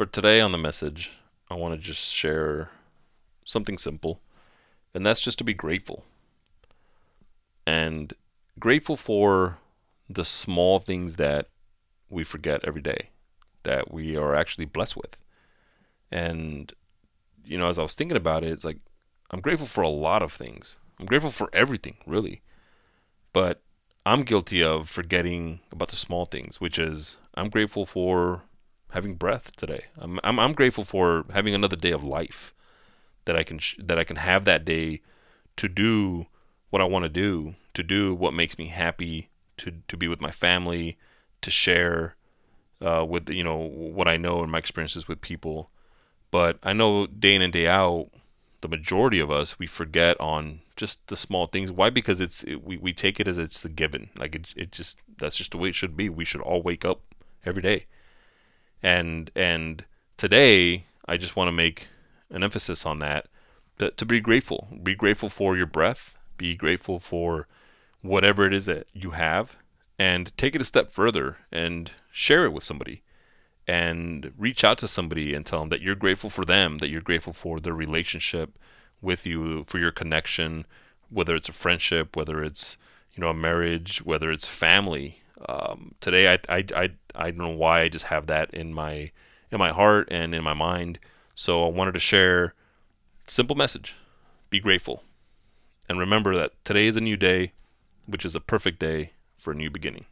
For today on the message, I want to just share something simple, and that's just to be grateful. And grateful for the small things that we forget every day, that we are actually blessed with. And, as I was thinking about it, it's like I'm grateful for a lot of things. I'm grateful for everything, really. But I'm guilty of forgetting about the small things, which is I'm grateful for having breath today. I'm grateful for having another day of life that I can have that day to do what I want to do what makes me happy, to be with my family, to share with what I know and my experiences with people. But I know day in and day out, the majority of us we forget on just the small things. Why? Because we take it as it's a given. Like it just that's just the way it should be. We should all wake up every day. And today I just want to make an emphasis on that. To be grateful. Be grateful for your breath. Be grateful for whatever it is that you have, and take it a step further and share it with somebody, and reach out to somebody and tell them that you're grateful for them, that you're grateful for their relationship with you, for your connection, whether it's a friendship, whether it's a marriage, whether it's family. Today, I don't know why I just have that in my heart and in my mind. So I wanted to share simple message: be grateful, and remember that today is a new day, which is a perfect day for a new beginning.